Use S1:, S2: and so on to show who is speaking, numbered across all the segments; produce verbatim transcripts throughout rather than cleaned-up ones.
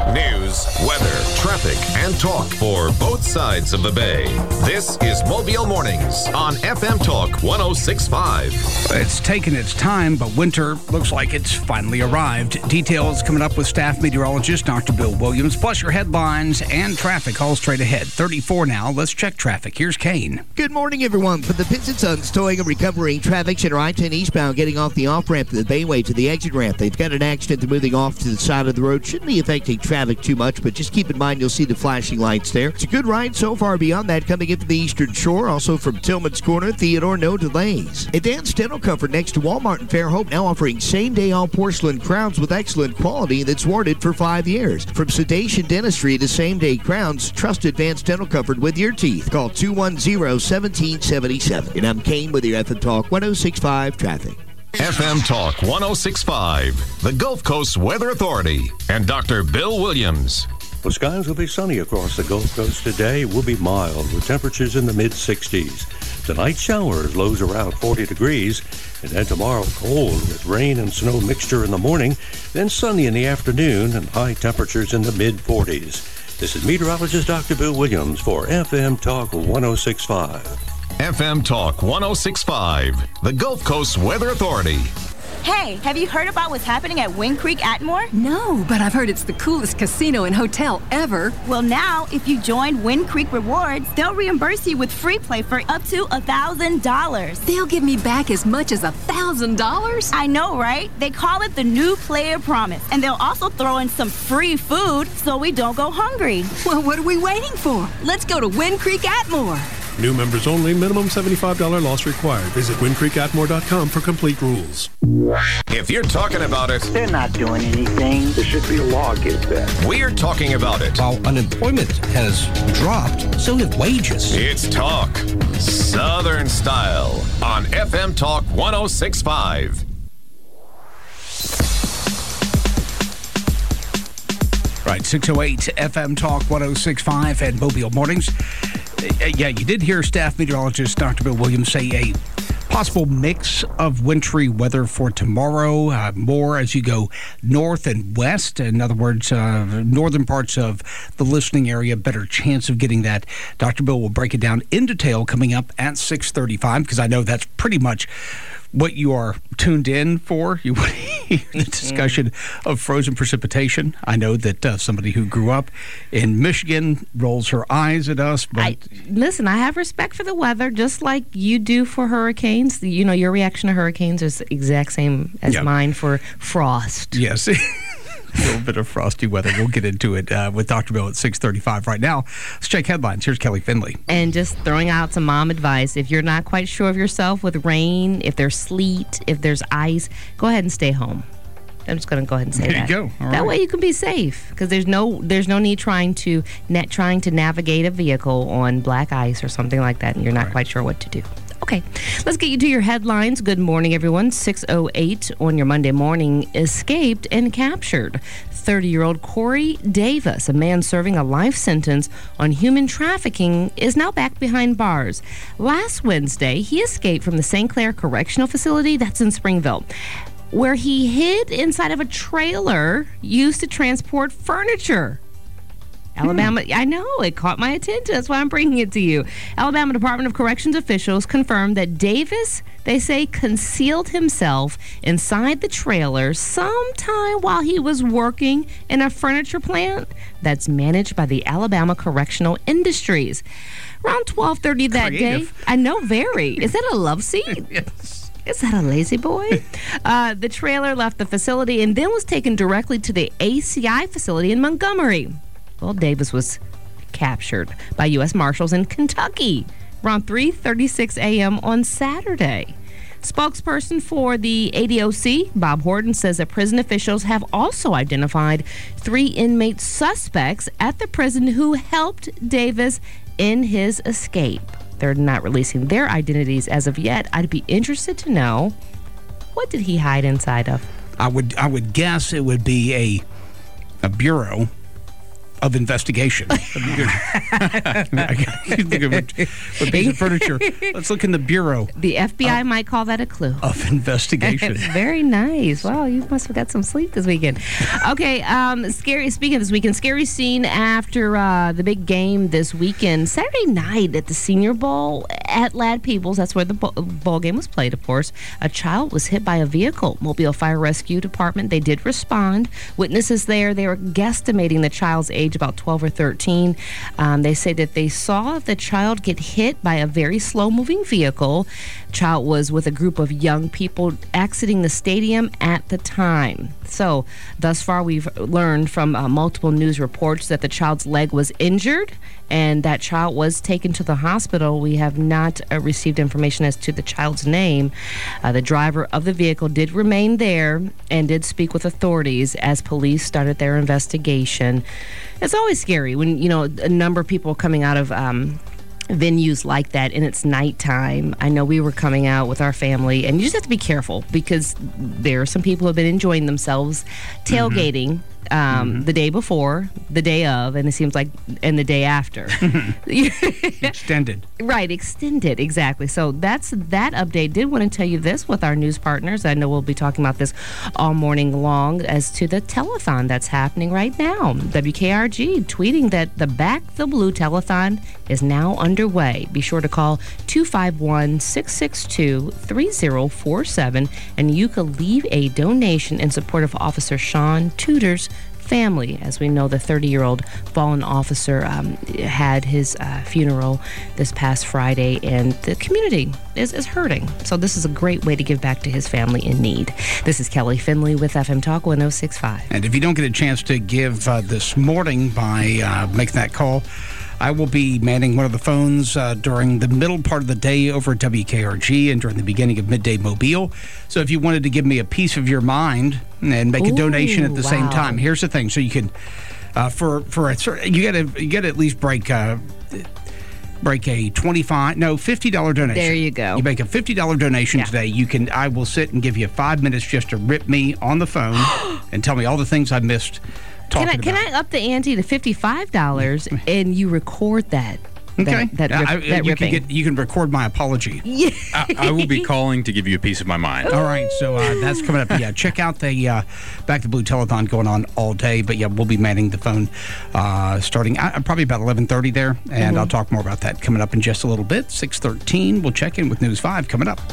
S1: News, weather, traffic, and talk for both sides of the bay. This is Mobile Mornings on F M Talk one oh six point five.
S2: It's taken its time, but winter looks like it's finally arrived. Details coming up with staff meteorologist Doctor Bill Williams, plus your headlines and traffic all straight ahead. thirty-four now. Let's check traffic. Here's Kane.
S3: Good morning, everyone. From the Pitts and Sons towing and recovering traffic, center I ten eastbound getting off the off-ramp to the Bayway to the exit ramp. They've got an accident. They're moving off to the side of the road. Shouldn't be affecting traffic too much, but just keep in mind you'll see the flashing lights there. It's a good ride so far. Beyond that, coming in from the Eastern Shore, also from Tillman's Corner, Theodore, no delays. Advanced Dental Comfort next to Walmart in Fairhope, now offering same-day all porcelain crowns with excellent quality that's warranted for five years. From sedation dentistry to same-day crowns, trust Advanced Dental Comfort with your teeth. Call two one zero, one seven seven seven. And I'm Kane with your F M Talk one oh six point five traffic.
S1: F M Talk one oh six point five, the Gulf Coast Weather Authority, and Doctor Bill Williams.
S4: The skies will be sunny across the Gulf Coast today. It will be mild with temperatures in the mid-sixties. Tonight, showers, lows around forty degrees. And then tomorrow, cold with rain and snow mixture in the morning. Then sunny in the afternoon and high temperatures in the mid-forties. This is meteorologist Doctor Bill Williams for F M Talk one oh six point five.
S1: F M Talk one oh six point five, the Gulf Coast Weather Authority.
S5: Hey, have you heard about what's happening at Wind Creek Atmore?
S6: No, but I've heard it's the coolest casino and hotel ever.
S5: Well, now, if you join Wind Creek Rewards, they'll reimburse you with free play for up to one thousand dollars.
S6: They'll give me back as much as one thousand dollars?
S5: I know, right? They call it the New Player Promise, and they'll also throw in some free food so we don't go hungry.
S6: Well, what are we waiting for? Let's go to Wind Creek Atmore.
S7: New members only. Minimum seventy-five dollars loss required. Visit wind creek atmore dot com for complete rules.
S1: If you're talking about it,
S8: they're not doing anything.
S9: There should be a law against that.
S1: We're talking about it.
S10: While unemployment has dropped, so have wages.
S1: It's talk, Southern style, on F M Talk one oh six point five.
S2: Right, six oh eight F M Talk one oh six point five and Mobile Mornings. Uh, yeah, you did hear staff meteorologist Doctor Bill Williams say a possible mix of wintry weather for tomorrow, uh, more as you go north and west. In other words, uh, northern parts of the listening area, better chance of getting that. Doctor Bill will break it down in detail coming up at six thirty-five, because I know that's pretty much what you are tuned in for. You want to hear the discussion of frozen precipitation. I know that uh, somebody who grew up in Michigan rolls her eyes at us. But
S11: I, listen, I have respect for the weather, just like you do for hurricanes. You know, your reaction to hurricanes is the exact same as
S2: Yep.
S11: mine for frost.
S2: Yes. A little bit of frosty weather. We'll get into it uh, with Doctor Bill at six thirty-five. Right now, let's check headlines. Here's Kelly Finley.
S11: And just throwing out some mom advice. If you're not quite sure of yourself with rain, if there's sleet, if there's ice, go ahead and stay home. I'm just going to go ahead and say
S2: There
S11: that.
S2: you go. All
S11: that
S2: right.
S11: way you can be safe, because there's no there's no need trying to net trying to navigate a vehicle on black ice or something like that, and you're not
S2: Right.
S11: quite sure what to do. Okay, let's get you to your headlines. Good morning, everyone. six oh eight on your Monday morning. Escaped and captured. thirty-year-old Corey Davis, a man serving a life sentence on human trafficking, is now back behind bars. Last Wednesday, he escaped from the Saint Clair Correctional Facility, that's in Springville, where he hid inside of a trailer used to transport furniture. Alabama, I know, it caught my attention. That's why I'm bringing it to you. Alabama Department of Corrections officials confirmed that Davis, they say, concealed himself inside the trailer sometime while he was working in a furniture plant that's managed by the Alabama Correctional Industries. Around twelve thirty that
S2: Creative.
S11: day, I know, very. Is that a love seat?
S2: Yes.
S11: Is that a lazy boy? uh, the trailer left the facility and then was taken directly to the A C I facility in Montgomery. Well, Davis was captured by U S Marshals in Kentucky around three thirty-six a.m. on Saturday. Spokesperson for the A D O C, Bob Horton, says that prison officials have also identified three inmate suspects at the prison who helped Davis in his escape. They're not releasing their identities as of yet. I'd be interested to know, what did he hide inside of?
S2: I would I would guess it would be a a bureau of investigation. A piece of furniture. Let's look in the bureau.
S11: The F B I
S2: of,
S11: might call that a clue.
S2: Of investigation.
S11: Very nice. Wow, you must have got some sleep this weekend. Okay, um, scary. Speaking of this weekend, scary scene after uh, the big game this weekend. Saturday night at the Senior Bowl at Ladd Peebles. That's where the bowl game was played, of course. A child was hit by a vehicle. Mobile Fire Rescue Department, they did respond. Witnesses there, they were guesstimating the child's age about twelve or thirteen. Um, they say that they saw the child get hit by a very slow-moving vehicle. Child was with a group of young people exiting the stadium at the time. So, thus far, we've learned from uh, multiple news reports that the child's leg was injured and that child was taken to the hospital. We have not uh, received information as to the child's name. Uh, the driver of the vehicle did remain there and did speak with authorities as police started their investigation. It's always scary when, you know, a number of people coming out of um, venues like that and it's nighttime. I know we were coming out with our family, and you just have to be careful because there are some people who have been enjoying themselves tailgating. Mm-hmm. Um, mm-hmm. the day before, the day of, and it seems like, and the day after.
S2: Extended.
S11: Right, extended, exactly. So that's that update. Did want to tell you this with our news partners. I know we'll be talking about this all morning long as to the telethon that's happening right now. W K R G tweeting that the Back the Blue telethon is now underway. Be sure to call two five one, six six two, three zero four seven and you can leave a donation in support of Officer Sean Tudor's family. As we know, the thirty-year-old fallen officer um, had his uh, funeral this past Friday, and the community is, is hurting. So this is a great way to give back to his family in need. This is Kelly Finley with F M Talk one oh six point five.
S2: And if you don't get a chance to give uh, this morning by uh, making that call, I will be manning one of the phones uh, during the middle part of the day over at W K R G and during the beginning of Midday Mobile. So if you wanted to give me a piece of your mind and make a Ooh, donation at the wow. same time, here's the thing. So you can, uh, for for a certain, you got to you got to at least break uh, break a twenty-five, no, fifty dollars donation.
S11: There you go.
S2: You make a fifty dollars donation
S11: yeah.
S2: today. You can. I will sit and give you five minutes just to rip me on the phone and tell me all the things I missed.
S11: Can I, can I up the ante to fifty-five dollars and you record that?
S2: Okay.
S11: That, that, rip,
S2: I,
S11: that
S2: you
S11: ripping.
S2: Can get, you can record my apology.
S11: Yeah.
S8: I, I will be calling to give you a piece of my mind.
S2: All right. So uh, that's coming up. Yeah. Check out the uh, Back to Blue telethon going on all day. But yeah, we'll be manning the phone uh, starting uh, probably about eleven thirty there. And mm-hmm. I'll talk more about that coming up in just a little bit. six thirteen. We'll check in with News five coming up.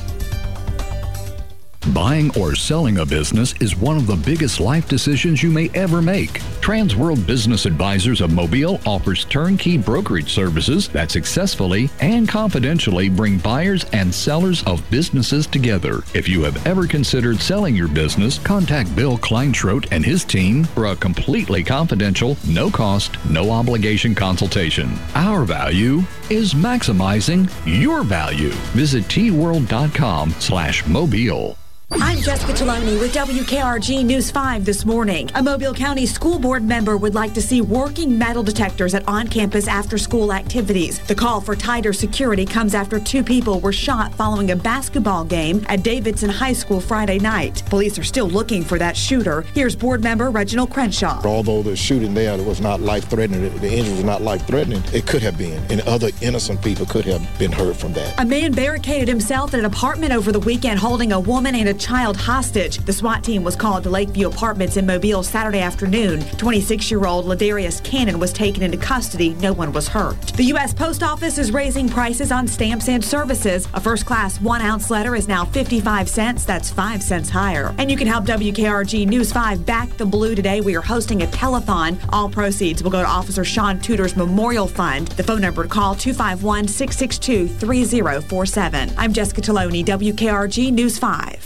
S12: Buying or selling a business is one of the biggest life decisions you may ever make. Transworld Business Advisors of Mobile offers turnkey brokerage services that successfully and confidentially bring buyers and sellers of businesses together. If you have ever considered selling your business, contact Bill Kleinschrodt and his team for a completely confidential, no-cost, no-obligation consultation. Our value is maximizing your value. Visit t world dot com slash mobile.
S13: I'm Jessica Taloni with W K R G News five this morning. A Mobile County School Board member would like to see working metal detectors at on-campus after-school activities. The call for tighter security comes after two people were shot following a basketball game at Davidson High School Friday night. Police are still looking for that shooter. Here's board member Reginald Crenshaw.
S14: Although the shooting there was not life-threatening, the injury was not life-threatening, it could have been, and other innocent people could have been hurt from that.
S13: A man barricaded himself in an apartment over the weekend holding a woman and a child hostage. The SWAT team was called to Lakeview Apartments in Mobile Saturday afternoon. twenty-six-year-old Ladarius Cannon was taken into custody. No one was hurt. The U S Post Office is raising prices on stamps and services. A first-class one-ounce letter is now fifty-five cents. That's five cents higher. And you can help W K R G News five Back the Blue today. We are hosting a telethon. All proceeds will go to Officer Sean Tudor's Memorial Fund. The phone number to call two five one, six six two, three zero four seven. I'm Jessica Taloni, W K R G News five.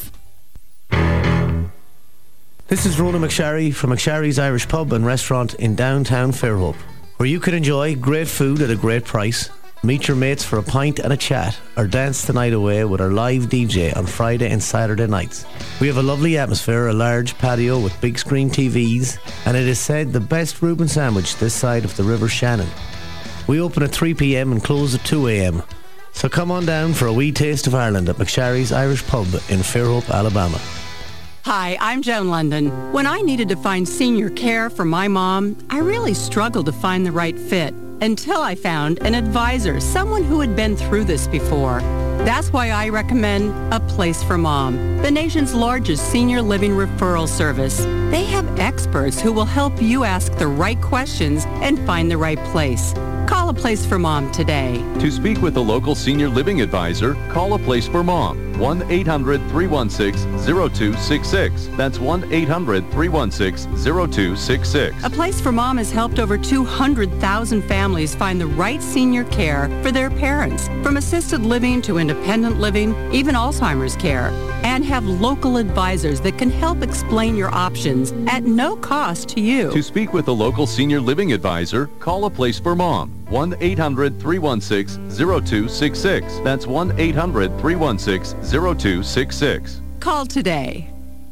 S15: This is Rona McSharry from McSharry's Irish Pub and Restaurant in downtown Fairhope, where you can enjoy great food at a great price, meet your mates for a pint and a chat, or dance the night away with our live D J on Friday and Saturday nights. We have a lovely atmosphere, a large patio with big screen T Vs, and it is said the best Reuben sandwich this side of the River Shannon. We open at three p.m. and close at two a.m. So come on down for a wee taste of Ireland at McSharry's Irish Pub in Fairhope, Alabama.
S16: Hi, I'm Joan London. When I needed to find senior care for my mom, I really struggled to find the right fit until I found an advisor, someone who had been through this before. That's why I recommend A Place for Mom, the nation's largest senior living referral service. They have experts who will help you ask the right questions and find the right place. Call A Place for Mom today.
S17: To speak with a local senior living advisor, call A Place for Mom. one eight hundred, three one six, zero two six six. That's one eight hundred, three one six, zero two six six.
S16: A Place for Mom has helped over two hundred thousand families find the right senior care for their parents, from assisted living to independent living, even Alzheimer's care, and have local advisors that can help explain your options at no cost to you.
S17: To speak with a local senior living advisor, call A Place for Mom. one eight hundred, three one six, zero two six six. That's one eight hundred, three one six, zero two six six.
S16: Call today.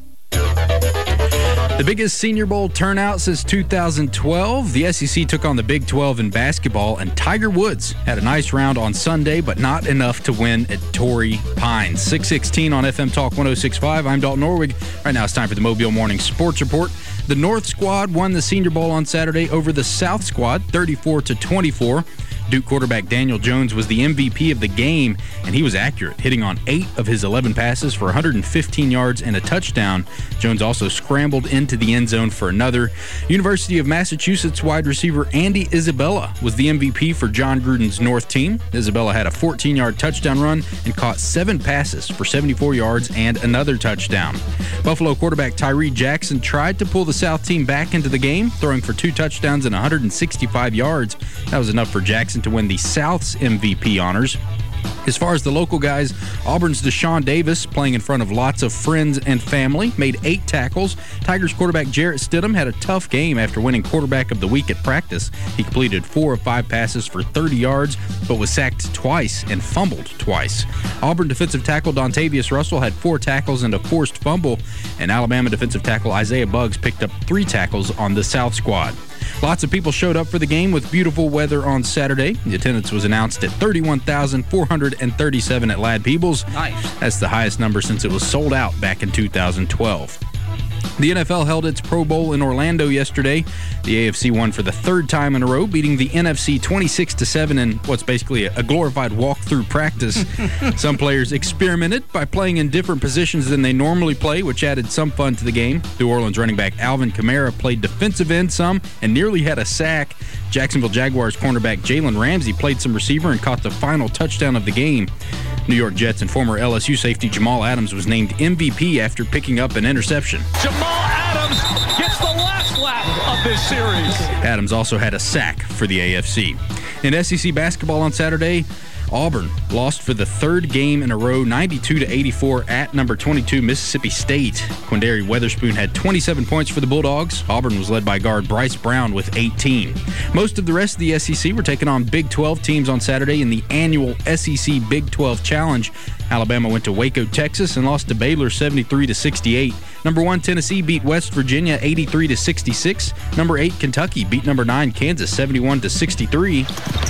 S8: The biggest Senior Bowl turnout since two thousand twelve. The S E C took on the Big twelve in basketball, and Tiger Woods had a nice round on Sunday, but not enough to win at Torrey Pines. six sixteen on F M Talk one oh six point five. I'm Dalton Norwig. Right now it's time for the Mobile Morning Sports Report. The North squad won the Senior Bowl on Saturday over the South squad, thirty-four to twenty-four. Duke quarterback Daniel Jones was the M V P of the game, and he was accurate, hitting on eight of his eleven passes for one hundred fifteen yards and a touchdown. Jones also scrambled into the end zone for another. University of Massachusetts wide receiver Andy Isabella was the M V P for John Gruden's North team. Isabella had a fourteen-yard touchdown run and caught seven passes for seventy-four yards and another touchdown. Buffalo quarterback Tyree Jackson tried to pull the South team back into the game, throwing for two touchdowns and one hundred sixty-five yards. That was enough for Jackson to win the South's M V P honors. As far as the local guys, Auburn's Deshaun Davis, playing in front of lots of friends and family, made eight tackles. Tigers quarterback Jarrett Stidham had a tough game after winning quarterback of the week at practice. He completed four of five passes for thirty yards, but was sacked twice and fumbled twice. Auburn defensive tackle Dontavius Russell had four tackles and a forced fumble, and Alabama defensive tackle Isaiah Buggs picked up three tackles on the South squad. Lots of people showed up for the game with beautiful weather on Saturday. The attendance was announced at thirty-one thousand four hundred thirty-seven at Ladd Peebles.
S2: Nice.
S8: That's the highest number since it was sold out back in two thousand twelve. The N F L held its Pro Bowl in Orlando yesterday. The A F C won for the third time in a row, beating the N F C twenty-six to seven in what's basically a glorified walk-through practice. Some players experimented by playing in different positions than they normally play, which added some fun to the game. New Orleans running back Alvin Kamara played defensive end some and nearly had a sack. Jacksonville Jaguars cornerback Jalen Ramsey played some receiver and caught the final touchdown of the game. New York Jets and former L S U safety Jamal Adams was named M V P after picking up an interception.
S18: Jamal Adams gets the last lap of this series.
S8: Adams also had a sack for the A F C. In S E C basketball on Saturday, Auburn lost for the third game in a row, ninety-two to eighty-four at number twenty-two Mississippi State. Quindary Weatherspoon had twenty-seven points for the Bulldogs. Auburn was led by guard Bryce Brown with eighteen. Most of the rest of the S E C were taking on Big twelve teams on Saturday in the annual S E C Big twelve Challenge. Alabama went to Waco, Texas, and lost to Baylor seventy-three to sixty-eight. Number one Tennessee beat West Virginia eighty-three to sixty-six. Number eight Kentucky beat number nine Kansas seventy-one to sixty-three.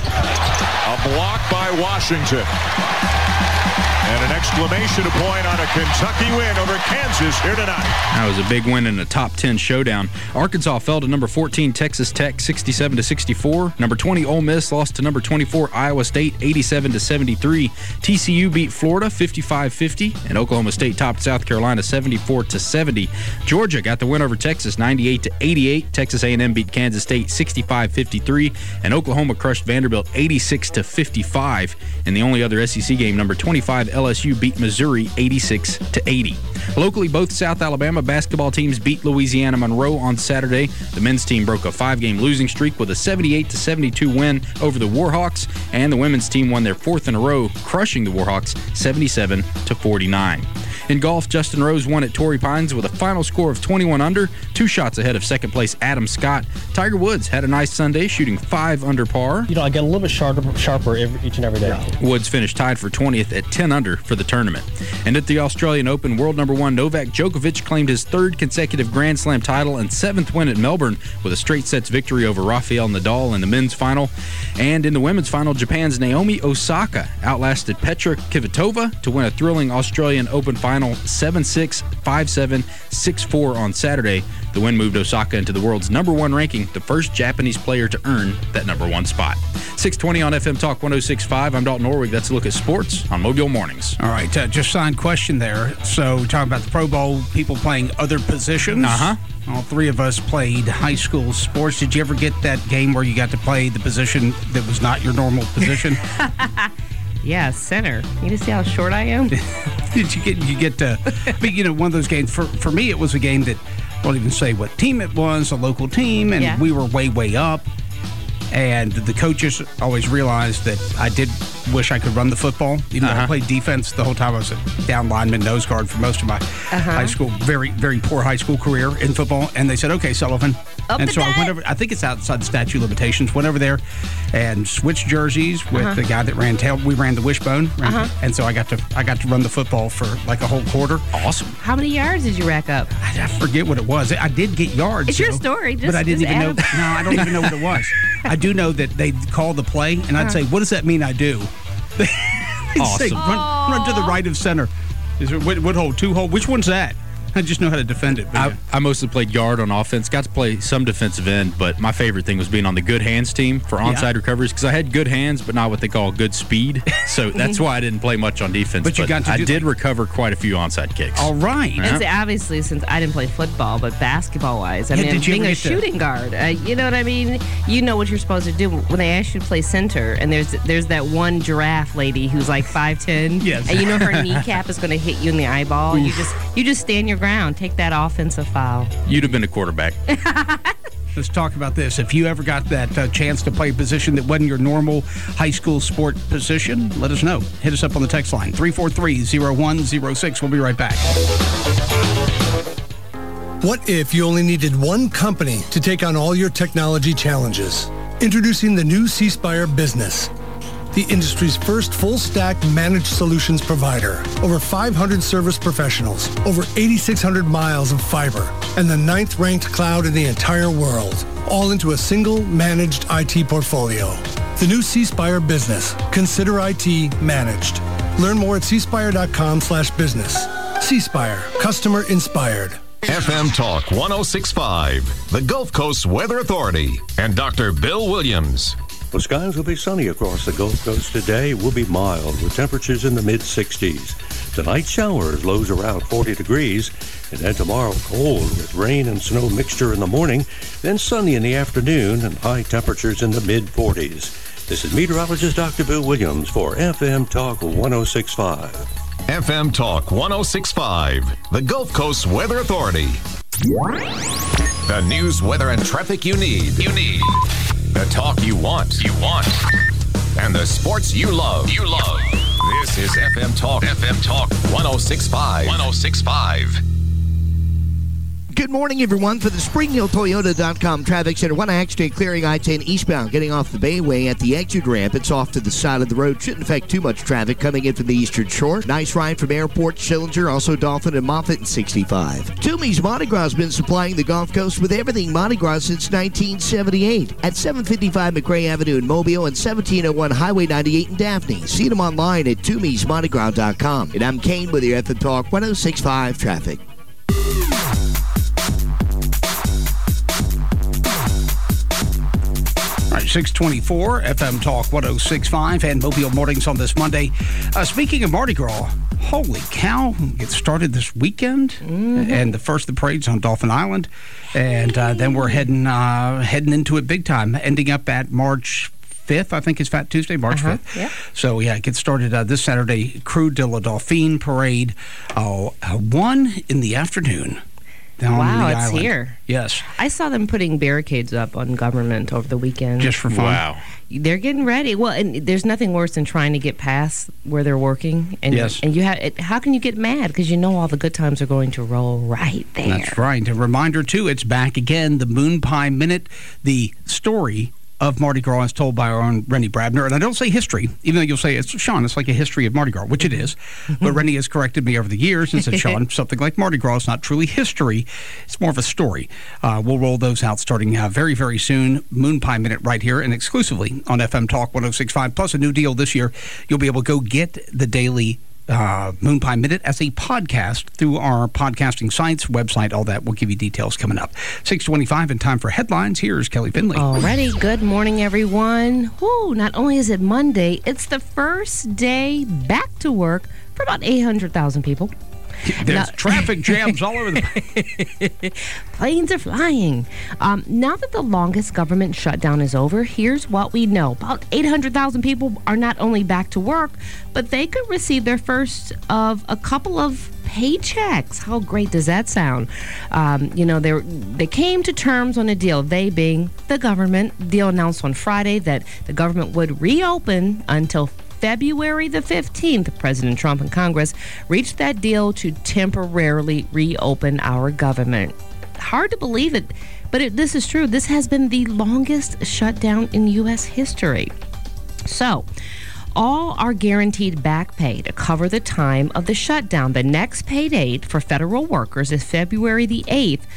S18: A block by Washington. And an exclamation point on a Kentucky win over Kansas here tonight.
S8: That was a big win in a top ten showdown. Arkansas fell to number fourteen Texas Tech sixty-seven to sixty-four. Number twenty Ole Miss lost to number twenty-four Iowa State eighty-seven to seventy-three. T C U beat Florida fifty-five fifty, and Oklahoma State topped South Carolina seventy-four to seventy. Georgia got the win over Texas ninety-eight to eighty-eight. Texas A and M beat Kansas State sixty-five fifty-three, and Oklahoma crushed Vanderbilt eighty-six to fifty-five. In the only other S E C game, number twenty-five L S U beat Missouri eighty-six to eighty. Locally, both South Alabama basketball teams beat Louisiana Monroe on Saturday. The men's team broke a five-game losing streak with a seventy-eight to seventy-two win over the Warhawks, and the women's team won their fourth in a row, crushing the Warhawks seventy-seven to forty-nine. In golf, Justin Rose won at Torrey Pines with a final score of twenty-one under, two shots ahead of second place Adam Scott. Tiger Woods had a nice Sunday, shooting five under par.
S19: You know, I get a little bit sharper, sharper every, each and every day.
S8: Woods finished tied for twentieth at ten under for the tournament. And at the Australian Open, world number one Novak Djokovic claimed his third consecutive Grand Slam title and seventh win at Melbourne with a straight sets victory over Rafael Nadal in the men's final. And in the women's final, Japan's Naomi Osaka outlasted Petra Kvitova to win a thrilling Australian Open final final seven six, five seven, six four on Saturday. The win moved Osaka into the world's number one ranking, the first Japanese player to earn that number one spot. six twenty on F M Talk one oh six point five. I'm Dalton Orwig. That's a look at sports on Mobile Mornings.
S2: All right, uh, just signed question there. So we're talking about the Pro Bowl, people playing other positions.
S8: Uh-huh.
S2: All three of us played high school sports. Did you ever get that game where you got to play the position that was not your normal position?
S11: Yeah, center. You just see how short I am?
S2: Did you get you get to, I mean, you know, one of those games, for, for me, it was a game that, I won't even say what team it was, a local team, and
S11: Yeah.
S2: we were way, way up. And the coaches always realized that I did wish I could run the football. Even though I
S8: Uh-huh.
S2: played defense the whole time, I was a down lineman, nose guard for most of my
S11: Uh-huh.
S2: high school, very, very poor high school career in football. And they said, okay, Sullivan.
S11: Up
S2: and
S11: the
S2: so I
S11: gut.
S2: went over, I think it's outside the statute of limitations, went over there and switched jerseys with
S11: Uh-huh.
S2: the guy that ran tail. We ran the wishbone. ran-
S11: Uh-huh.
S2: And so I got to I got to run the football for like a whole quarter.
S8: Awesome.
S11: How many yards did you rack up?
S2: I I forget what it was. I did get yards.
S11: It's your
S2: though,
S11: story. Just-
S2: but I didn't
S11: just
S2: even
S11: add
S2: know.
S11: them.
S2: No, I don't even know what it was. I do know that they'd call the play, and I'd
S11: Uh-huh.
S2: say, what does that mean I do? They'd say,
S8: Awesome.
S2: run, run to the right of center. Is it, what, what hole? Two hole? Which one's that? I just know how to defend it. But
S8: I,
S2: yeah.
S8: I mostly played guard on offense. Got to play some defensive end, but my favorite thing was being on the good hands team for onside
S2: Yeah.
S8: recoveries because I had good hands, but not what they call good speed. So that's why I didn't play much on defense.
S2: But you got to
S8: I
S2: do
S8: did
S2: that.
S8: recover quite a few onside kicks.
S2: All right.
S8: Yeah.
S11: And see, obviously, since I didn't play football, but basketball-wise, I
S2: Yeah,
S11: mean,
S2: did you
S11: being
S2: ever
S11: a
S2: get to-
S11: shooting guard, uh, you know what I mean? You know what you're supposed to do when they ask you to play center, and there's there's that one giraffe lady who's like five ten,
S2: Yes.
S11: and you know her kneecap is going to hit you in the eyeball. You just you just stand your ground, take that offensive foul.
S8: You'd have been a quarterback.
S2: Let's talk about this. If you ever got that uh, chance to play a position that wasn't your normal high school sport position, let us know. Hit us up on the text line, three four three, oh one oh six. We'll be right back.
S20: What if you only needed one company to take on all your technology challenges? Introducing the new C Spire Business, the industry's first full-stack managed solutions provider. Over five hundred service professionals, over eighty-six hundred miles of fiber, and the ninth-ranked cloud in the entire world, all into a single managed I T portfolio. The new C Spire Business. Consider I T managed. Learn more at c spire dot com slash business. C Spire. Customer inspired.
S1: F M Talk one oh six point five, the Gulf Coast Weather Authority, and Doctor Bill Williams.
S4: The skies will be sunny across the Gulf Coast today. Will be mild with temperatures in the mid sixties. Tonight, showers, lows around forty degrees. And then tomorrow, cold with rain and snow mixture in the morning. Then sunny in the afternoon and high temperatures in the mid forties. This is meteorologist Doctor Bill Williams for F M Talk one oh six point five.
S1: F M Talk one oh six point five, the Gulf Coast Weather Authority. The news, weather, and traffic you need. You need. The talk you want. You want. And the sports you love. You love. This is F M Talk. F M Talk one oh six point five. one oh six point five.
S3: Good morning, everyone. For the Spring Hill Toyota dot com Traffic Center, one accident clearing I ten eastbound, getting off the Bayway at the exit ramp. It's off to the side of the road. Shouldn't affect too much traffic coming in from the Eastern Shore. Nice ride from Airport, Schillinger, also Dolphin and Moffett in sixty-five. Toomey's Mardi Gras has been supplying the Gulf Coast with everything Mardi Gras since nineteen seventy-eight. At seven fifty-five McRae Avenue in Mobile and seventeen oh one Highway ninety-eight in Daphne. See them online at Toomey's Mardi Gras dot com. And I'm Kane with your F M Talk one oh six point five Traffic.
S2: All right, six twenty-four, F M Talk one oh six point five, and Mobile Mornings on this Monday. Uh, speaking of Mardi Gras, holy cow, it started this weekend,
S11: Mm-hmm.
S2: and the first of the parade's on Dolphin Island, and uh, then we're heading uh, heading into it big time, ending up at March fifth, I think it's Fat Tuesday, March
S11: Uh-huh,
S2: fifth.
S11: yeah.
S2: So, yeah, it gets started uh, this Saturday, Crew de la Dauphine Parade, uh, uh, one in the afternoon. Down
S11: Wow,
S2: the
S11: it's
S2: island.
S11: here.
S2: Yes.
S11: I saw them putting barricades up on Government over the weekend.
S2: Just for fun.
S8: Wow.
S11: They're getting ready. Well, and there's nothing worse than trying to get past where they're working. And,
S2: Yes.
S11: And you have. It, how can you get mad? Because you know all the good times are going to roll right there.
S2: That's right. A reminder, too, it's back again, the Moon Pie Minute, the story of Mardi Gras as told by our own Rennie Brabner. And I don't say history, even though you'll say, it's Sean, it's like a history of Mardi Gras, which it is. But Rennie has corrected me over the years and said, Sean, something like Mardi Gras is not truly history. It's more of a story. Uh, we'll roll those out starting uh, very, very soon. Moon Pie Minute right here and exclusively on F M Talk one oh six point five. Plus a new deal this year. You'll be able to go get the daily uh, Moon Pie Minute as a podcast through our podcasting sites, website, all that. We'll give you details coming up. six twenty-five and time for headlines. Here's Kelly Finley.
S11: Alrighty. Good morning, everyone. Woo, not only is it Monday, it's the first day back to work for about eight hundred thousand people.
S2: There's
S11: now,
S2: traffic jams all over the place.
S11: Planes are flying. Um, now that the longest government shutdown is over, here's what we know. About eight hundred thousand people are not only back to work, but they could receive their first of a couple of paychecks. How great does that sound? Um, you know, they they came to terms on a deal, they being the government. The deal announced on Friday that the government would reopen until February the fifteenth. President Trump and Congress reached that deal to temporarily reopen our government. Hard to believe it, but it, this is true. This has been the longest shutdown in U S history. So, all are guaranteed back pay to cover the time of the shutdown. The next pay date for federal workers is February the eighth,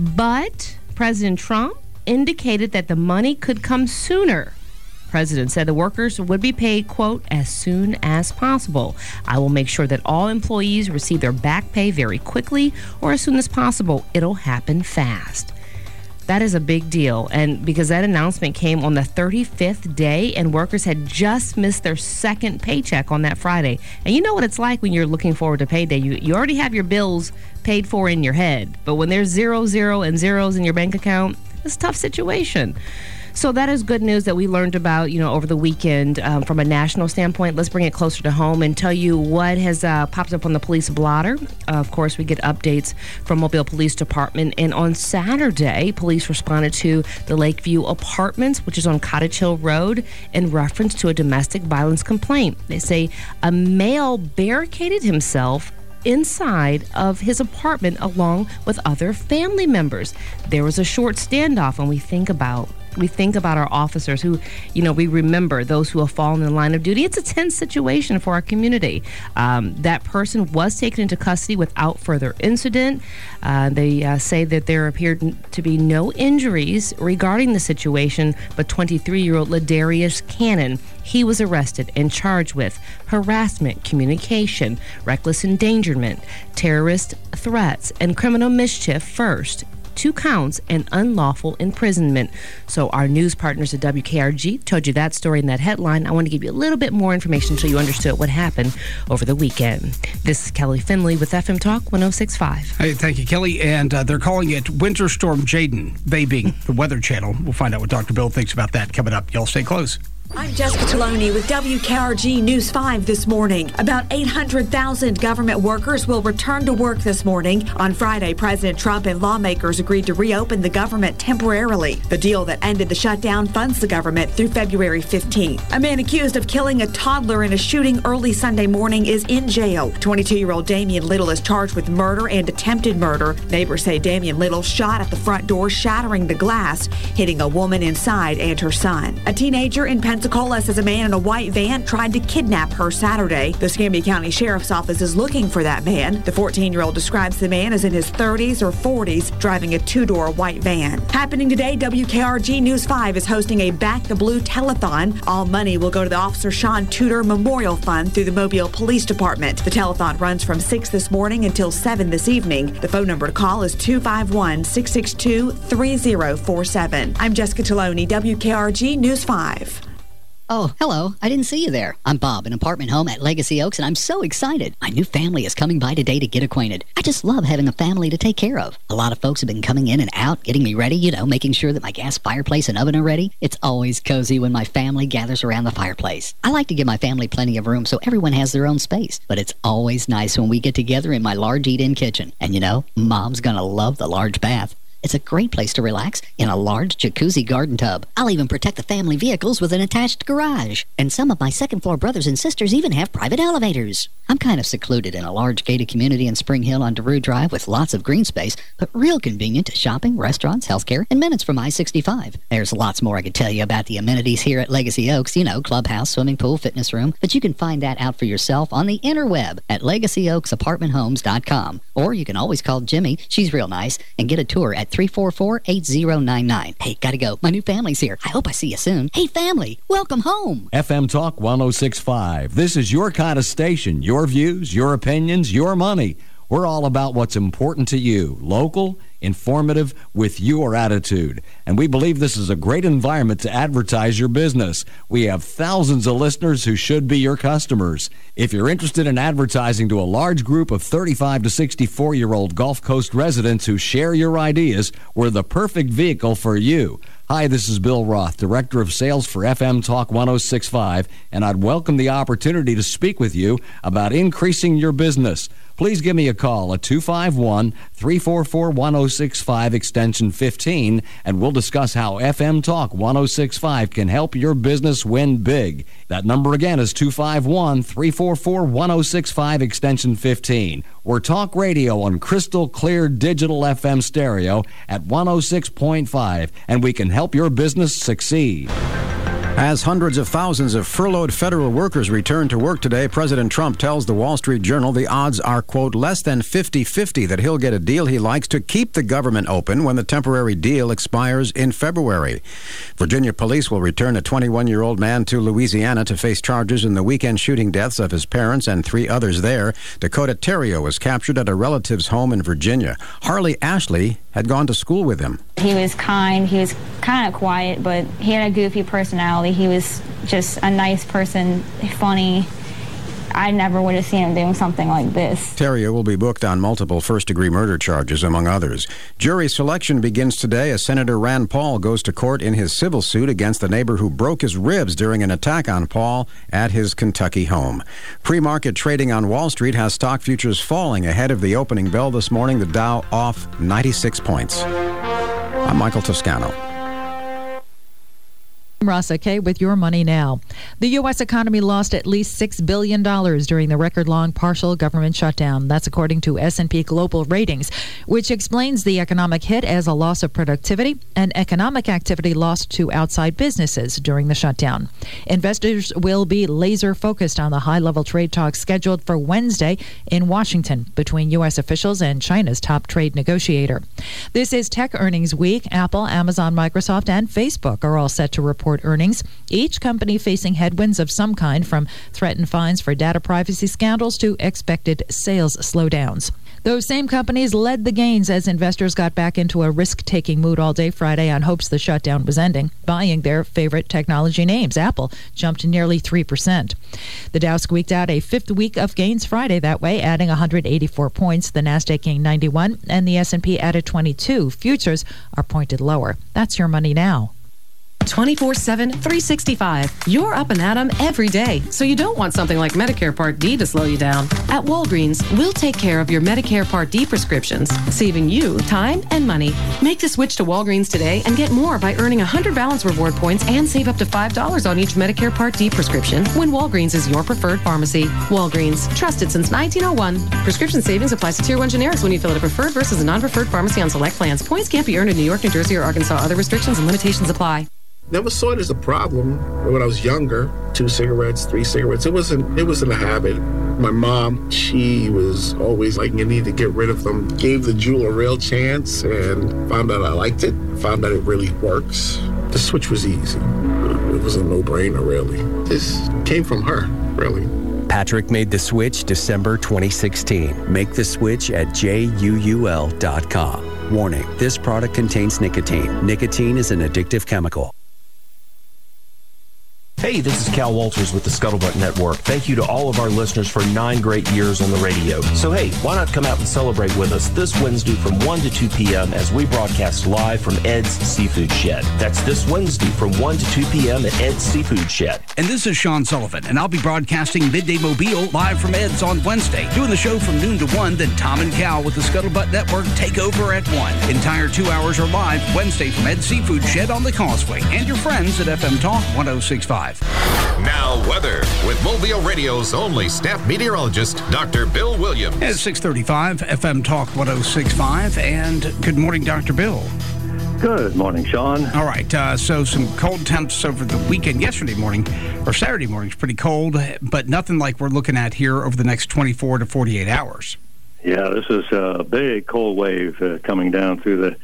S11: but President Trump indicated that the money could come sooner. President said the workers would be paid, quote, as soon as possible. I will make sure that all employees receive their back pay very quickly or as soon as possible. It'll happen fast. That is a big deal, and because that announcement came on the thirty-fifth day, and workers had just missed their second paycheck on that Friday. And you know what it's like when you're looking forward to payday. You, you already have your bills paid for in your head, but when there's zero, zero, and zeros in your bank account, it's a tough situation. So that is good news that we learned about, you know, over the weekend um, from a national standpoint. Let's bring it closer to home and tell you what has uh, popped up on the police blotter. Uh, of course, we get updates from Mobile Police Department. And on Saturday, police responded to the Lakeview Apartments, which is on Cottage Hill Road, in reference to a domestic violence complaint. They say a male barricaded himself inside of his apartment along with other family members. There was a short standoff, and we think about We think about our officers who, you know, we remember those who have fallen in line of duty. It's a tense situation for our community. Um, that person was taken into custody without further incident. Uh, they uh, say that there appeared to be no injuries regarding the situation, but twenty-three-year-old Ladarius Cannon, he was arrested and charged with harassment, communication, reckless endangerment, terrorist threats, and criminal mischief first. Two counts and unlawful imprisonment. So our news partners at W K R G told you that story in that headline. I want to give you a little bit more information so you understood what happened over the weekend. This is Kelly Finley with F M Talk one oh six point five.
S2: Hey, thank you, Kelly. And uh, they're calling it Winter Storm Jaden, they being the Weather Channel. We'll find out what Doctor Bill thinks about that coming up. Y'all stay close.
S13: I'm Jessica Taloni with W K R G News five this morning. About eight hundred thousand government workers will return to work this morning. On Friday, President Trump and lawmakers agreed to reopen the government temporarily. The deal that ended the shutdown funds the government through February fifteenth. A man accused of killing a toddler in a shooting early Sunday morning is in jail. twenty-two-year-old Damian Little is charged with murder and attempted murder. Neighbors say Damian Little shot at the front door, shattering the glass, hitting a woman inside and her son. A teenager in Pennsylvania Pensacola says a man in a white van tried to kidnap her Saturday. The Escambia County Sheriff's Office is looking for that man. The fourteen-year-old describes the man as in his thirties or forties, driving a two-door white van. Happening today, W K R G News five is hosting a Back the Blue telethon. All money will go to the Officer Sean Tudor Memorial Fund through the Mobile Police Department. The telethon runs from six this morning until seven this evening. The phone number to call is two five one, six six two, three zero four seven. I'm Jessica Taloni, W K R G News five.
S21: Oh, hello. I didn't see you there. I'm Bob, an apartment home at Legacy Oaks, and I'm so excited. My new family is coming by today to get acquainted. I just love having a family to take care of. A lot of folks have been coming in and out, getting me ready, you know, making sure that my gas fireplace and oven are ready. It's always cozy when my family gathers around the fireplace. I like to give my family plenty of room so everyone has their own space, but it's always nice when we get together in my large eat-in kitchen. And you know, Mom's gonna love the large bath. It's a great place to relax in a large jacuzzi garden tub. I'll even protect the family vehicles with an attached garage. And some of my second floor brothers and sisters even have private elevators. I'm kind of secluded in a large gated community in Spring Hill on DeRue Drive with lots of green space, but real convenient to shopping, restaurants, healthcare, and minutes from I sixty-five. There's lots more I could tell you about the amenities here at Legacy Oaks, you know, clubhouse, swimming pool, fitness room, but you can find that out for yourself on the interweb at legacy oaks apartment homes dot com. Or you can always call Jimmy, she's real nice, and get a tour at three four four, eight zero nine nine. Hey, gotta go. My new family's here. I hope I see you soon. Hey, family, welcome home.
S5: F M Talk one oh six point five. This is your kind of station. Your views, your opinions, your money. We're all about what's important to you. Local, informative, with your attitude. And we believe this is a great environment to advertise your business. We have thousands of listeners who should be your customers. If you're interested in advertising to a large group of thirty-five to sixty-four-year-old Gulf Coast residents who share your ideas, we're the perfect vehicle for you. Hi, this is Bill Roth, Director of Sales for F M Talk one oh six point five, and I'd welcome the opportunity to speak with you about increasing your business. Please give me a call at two five one, three four four, one oh six five, extension fifteen, and we'll discuss how F M Talk one oh six point five can help your business win big. That number again is two five one, three four four, one oh six five, extension fifteen. We're talk radio on crystal clear digital F M stereo at one oh six point five, and we can help your business succeed.
S22: As hundreds of thousands of furloughed federal workers return to work today, President Trump tells the Wall Street Journal the odds are, quote, less than fifty-fifty that he'll get a deal he likes to keep the government open when the temporary deal expires in February. Virginia police will return a twenty-one-year-old man to Louisiana to face charges in the weekend shooting deaths of his parents and three others there. Dakota Terrio was captured at a relative's home in Virginia. Harley Ashley had gone to school with him.
S23: He was kind. He was kind of quiet, but he had a goofy personality. He was just a nice person, funny. I never would have seen him doing something like this.
S22: Terrio will be booked on multiple first-degree murder charges, among others. Jury selection begins today as Senator Rand Paul goes to court in his civil suit against the neighbor who broke his ribs during an attack on Paul at his Kentucky home. Pre-market trading on Wall Street has stock futures falling ahead of the opening bell this morning. The Dow off ninety-six points. I'm Michael Toscano.
S24: Rasa K with Your Money Now. The U S economy lost at least six billion dollars during the record-long partial government shutdown. That's according to S and P Global Ratings, which explains the economic hit as a loss of productivity and economic activity lost to outside businesses during the shutdown. Investors will be laser-focused on the high-level trade talks scheduled for Wednesday in Washington between U S officials and China's top trade negotiator. This is Tech Earnings Week. Apple, Amazon, Microsoft, and Facebook are all set to report earnings, each company facing headwinds of some kind, from threatened fines for data privacy scandals to expected sales slowdowns. Those same companies led the gains as investors got back into a risk-taking mood all day Friday on hopes the shutdown was ending, buying their favorite technology names. Apple jumped nearly three percent. The Dow squeaked out a fifth week of gains Friday that way, adding one hundred eighty-four points. The Nasdaq gained ninety-one, and the S and P added twenty-two. Futures are pointed lower. That's Your Money Now.
S25: twenty-four seven, three sixty-five. You're up and at 'em every day, so you don't want something like Medicare Part D to slow you down. At Walgreens, we'll take care of your Medicare Part D prescriptions, saving you time and money. Make the switch to Walgreens today and get more by earning one hundred balance reward points and save up to five dollars on each Medicare Part D prescription when Walgreens is your preferred pharmacy. Walgreens, trusted since nineteen oh one. Prescription savings applies to Tier one generics when you fill at a preferred versus a non-preferred pharmacy on select plans. Points can't be earned in New York, New Jersey, or Arkansas. Other restrictions and limitations apply.
S26: Never saw it as a problem when I was younger. Two cigarettes, three cigarettes. It wasn't. It wasn't a habit. My mom, she was always like, "You need to get rid of them." Gave the Juul a real chance and found out I liked it. Found out it really works. The switch was easy. It was a no-brainer, really. This came from her, really.
S27: Patrick made the switch December twenty sixteen. Make the switch at J U U L dot com. Warning: this product contains nicotine. Nicotine is an addictive chemical.
S28: Hey, this is Cal Walters with the Scuttlebutt Network. Thank you to all of our listeners for nine great years on the radio. So hey, why not come out and celebrate with us this Wednesday from one to two p.m. as we broadcast live from Ed's Seafood Shed. That's this Wednesday from one to two p.m. at Ed's Seafood Shed.
S2: And this is Sean Sullivan, and I'll be broadcasting Midday Mobile live from Ed's on Wednesday. Doing the show from noon to one, then Tom and Cal with the Scuttlebutt Network take over at one. Entire two hours are live Wednesday from Ed's Seafood Shed on the Causeway. And your friends at F M Talk one oh six point five.
S1: Now weather with Mobile Radio's only staff meteorologist, Doctor Bill Williams.
S2: It's six thirty-five, F M Talk one oh six point five, and good morning, Doctor Bill.
S29: Good morning, Sean.
S2: All right, uh, so some cold temps over the weekend. Yesterday morning, or Saturday morning, it's pretty cold, but nothing like we're looking at here over the next twenty-four to forty-eight hours.
S29: Yeah, this is a big cold wave uh, coming down through the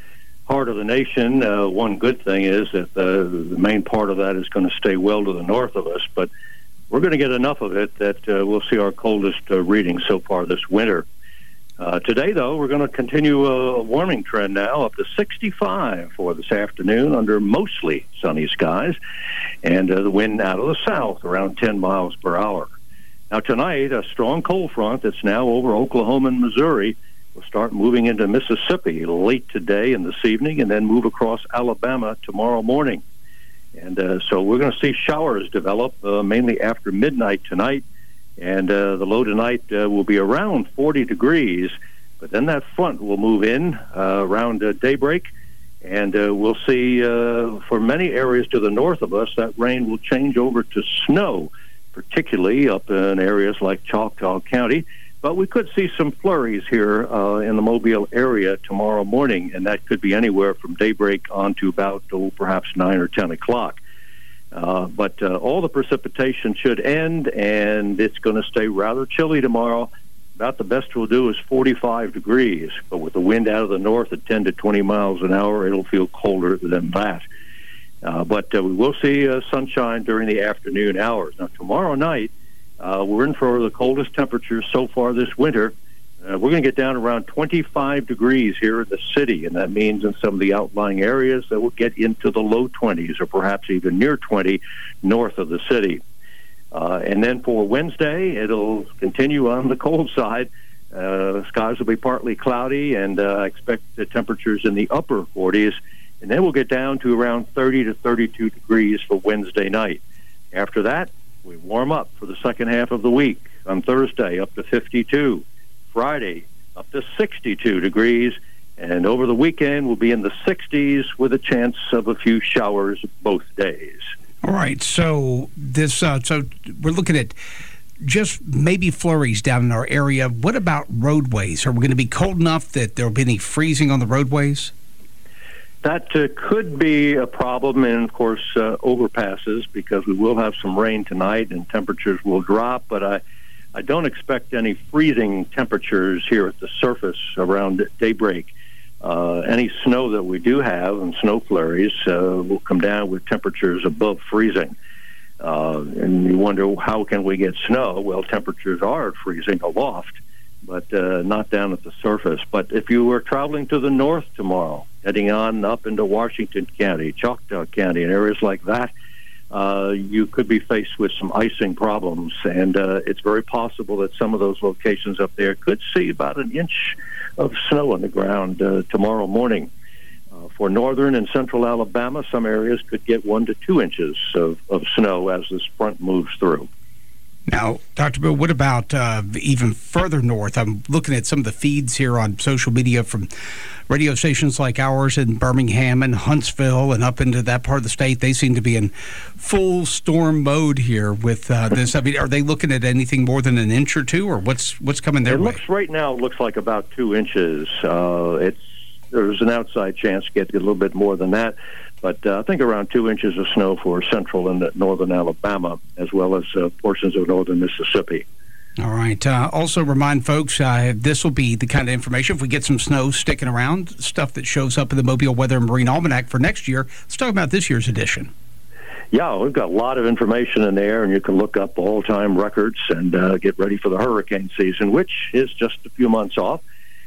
S29: part of the nation. Uh, one good thing is that the, the main part of that is going to stay well to the north of us, but we're going to get enough of it that uh, we'll see our coldest uh, reading so far this winter. Uh, today, though, we're going to continue a warming trend now up to sixty-five for this afternoon under mostly sunny skies, and uh, the wind out of the south around ten miles per hour. Now, tonight, a strong cold front that's now over Oklahoma and Missouri will start moving into Mississippi late today and this evening, and then move across Alabama tomorrow morning. And uh, so we're going to see showers develop uh, mainly after midnight tonight, and uh, the low tonight uh, will be around forty degrees, but then that front will move in uh, around uh, daybreak, and uh, we'll see uh, for many areas to the north of us that rain will change over to snow, particularly up in areas like Choctaw County. But we could see some flurries here uh, in the Mobile area tomorrow morning, and that could be anywhere from daybreak on to about oh, perhaps nine or ten o'clock. Uh, but uh, all the precipitation should end, and it's going to stay rather chilly tomorrow. About the best we'll do is forty-five degrees, but with the wind out of the north at ten to twenty miles an hour, it'll feel colder than that. Uh, but uh, we will see uh, sunshine during the afternoon hours. Now, tomorrow night, Uh, we're in for the coldest temperatures so far this winter. Uh, we're going to get down around twenty-five degrees here in the city, and that means in some of the outlying areas that will get into the low twenties or perhaps even near twenty north of the city. Uh, and then for Wednesday, it'll continue on the cold side. Uh, skies will be partly cloudy, and uh, I expect the temperatures in the upper forties, and then we'll get down to around thirty to thirty-two degrees for Wednesday night. After that, we warm up for the second half of the week. On Thursday, up to fifty-two. Friday, up to sixty-two degrees. And over the weekend, we'll be in the sixties with a chance of a few showers both days.
S2: All right. So this, uh, so we're looking at just maybe flurries down in our area. What about roadways? Are we going to be cold enough that there'll be any freezing on the roadways?
S29: That uh, could be a problem, and of course uh, overpasses, because we will have some rain tonight and temperatures will drop, but I, I don't expect any freezing temperatures here at the surface around daybreak. Uh, any snow that we do have and snow flurries uh, will come down with temperatures above freezing. Uh, and you wonder, how can we get snow? Well, temperatures are freezing aloft, but uh, not down at the surface. But if you were traveling to the north tomorrow, heading on up into Washington County, Choctaw County, and areas like that, uh, you could be faced with some icing problems. And uh, it's very possible that some of those locations up there could see about an inch of snow on the ground uh, tomorrow morning. Uh, for northern and central Alabama, some areas could get one to two inches of, of snow as this front moves through.
S2: Now, Doctor Bill, what about uh, even further north? I'm looking at some of the feeds here on social media from radio stations like ours in Birmingham and Huntsville and up into that part of the state. They seem to be in full storm mode here with uh, this. I mean, are they looking at anything more than an inch or two, or what's what's coming their
S29: it
S2: way?
S29: Looks right now, it looks like about two inches. Uh, it's there's an outside chance to get a little bit more than that. But uh, I think around two inches of snow for central and northern Alabama, as well as uh, portions of northern Mississippi.
S2: All right. Uh, also remind folks, uh, this will be the kind of information, if we get some snow sticking around, stuff that shows up in the Mobile Weather and Marine Almanac for next year. Let's talk about this year's edition.
S29: Yeah, we've got a lot of information in there, and you can look up all-time records and uh, get ready for the hurricane season, which is just a few months off.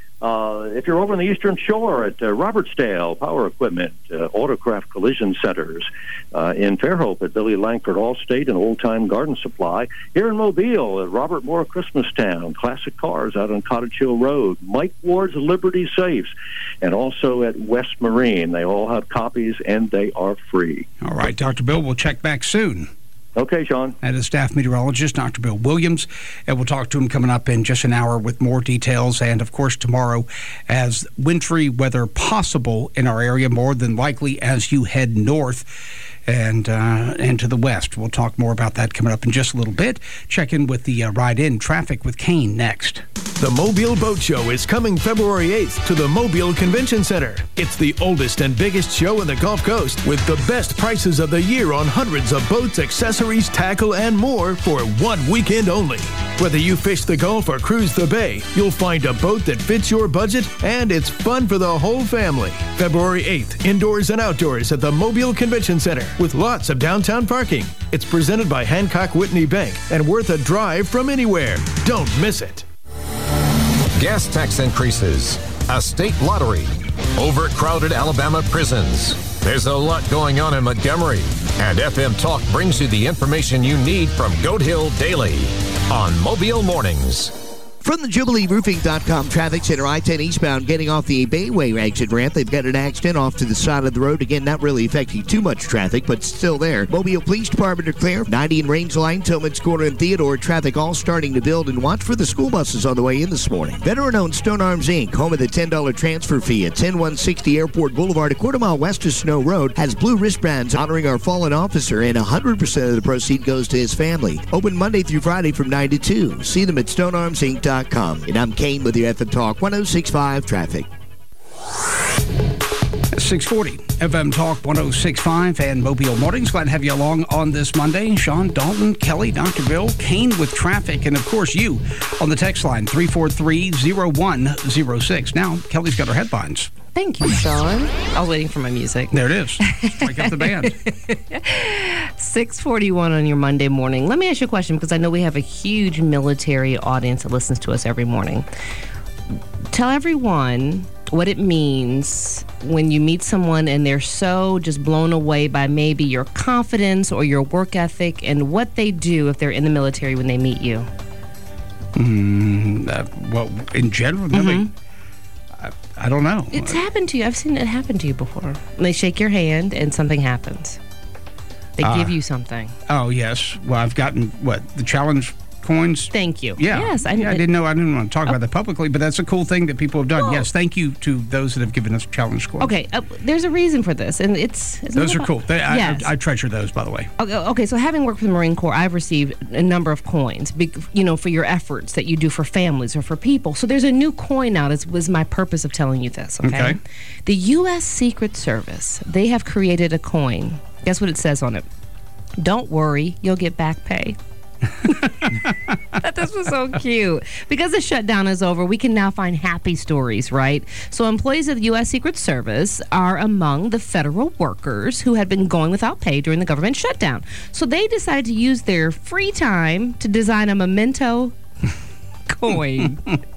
S29: Uh, if you're over on the Eastern Shore at uh, Robertsdale Power Equipment, uh, Autocraft Collision Centers, uh, in Fairhope at Billy Langford Allstate and Old Time Garden Supply, here in Mobile at Robert Moore Christmastown, Classic Cars out on Cottage Hill Road, Mike Ward's Liberty Safes, and also at West Marine. They all have copies, and they are free.
S2: All right, Doctor Bill, we'll check back soon.
S29: Okay, Sean.
S2: That is staff meteorologist, Doctor Bill Williams, and we'll talk to him coming up in just an hour with more details. And, of course, tomorrow, as wintry weather possible in our area, more than likely as you head north. and uh, and to the west. We'll talk more about that coming up in just a little bit. Check in with the uh, ride-in traffic with Kane next.
S6: The Mobile Boat Show is coming February eighth to the Mobile Convention Center. It's the oldest and biggest show in the Gulf Coast with the best prices of the year on hundreds of boats, accessories, tackle, and more for one weekend only. Whether you fish the Gulf or cruise the Bay, you'll find a boat that fits your budget, and it's fun for the whole family. February eighth, indoors and outdoors at the Mobile Convention Center with lots of downtown parking. It's presented by Hancock Whitney Bank and worth a drive from anywhere. Don't miss it.
S1: Gas tax increases, a state lottery, overcrowded Alabama prisons. There's a lot going on in Montgomery, and F M Talk brings you the information you need from Goat Hill Daily on Mobile Mornings.
S3: From the Jubilee Roofing dot com Traffic Center, I ten eastbound, getting off the Bayway exit ramp. They've got an accident off to the side of the road. Again, not really affecting too much traffic, but still there. Mobile Police Department are clear. ninety in Range Line, Tillman's Corner, and Theodore. Traffic all starting to build, and watch for the school buses on the way in this morning. Veteran-owned Stone Arms Incorporated, home of the ten dollar transfer fee at ten one sixty Airport Boulevard, a quarter mile west of Snow Road, has blue wristbands honoring our fallen officer, and one hundred percent of the proceeds goes to his family. Open Monday through Friday from nine to two. See them at stone arms inc dot com. And I'm Kane with your F M Talk one oh six point five traffic.
S2: six forty F M Talk one oh six point five and Mobile Mornings. Glad to have you along on this Monday. Sean, Dalton, Kelly, Doctor Bill, Kane with traffic, and of course you on the text line three four three, oh one oh six. Now, Kelly's got her headlines.
S11: Thank you, Sean. I was waiting for my music.
S2: There it is. Wake up the band.
S11: six forty-one on your Monday morning. Let me ask you a question, because I know we have a huge military audience that listens to us every morning. Tell everyone what it means when you meet someone and they're so just blown away by maybe your confidence or your work ethic, and what they do if they're in the military when they meet you.
S2: Mm, uh, well, in general, mm-hmm. really, I, I don't know.
S11: It's happened to you. I've seen it happen to you before. They shake your hand and something happens. They uh, give you something.
S2: Oh, yes. Well, I've gotten, what, the challenge coins?
S11: Thank you.
S2: Yeah.
S11: Yes. I,
S2: yeah, I didn't know. I didn't want to talk oh. about that publicly, but that's a cool thing that people have done.
S11: Well,
S2: yes. Thank you to those that have given us challenge coins.
S11: Okay. Uh, there's a reason for this, and it's... it's
S2: those are cool. They, I,
S11: yes.
S2: I, I treasure those, by the way.
S11: Okay, okay. So having worked for the Marine Corps, I've received a number of coins, you know, for your efforts that you do for families or for people. So there's a new coin out. It was my purpose of telling you this, okay?
S2: Okay.
S11: The U S Secret Service, they have created a coin. Guess what it says on it? Don't worry, you'll get back pay. This was so cute. Because the shutdown is over, we can now find happy stories, right? So employees of the U S Secret Service are among the federal workers who had been going without pay during the government shutdown. So they decided to use their free time to design a memento coin.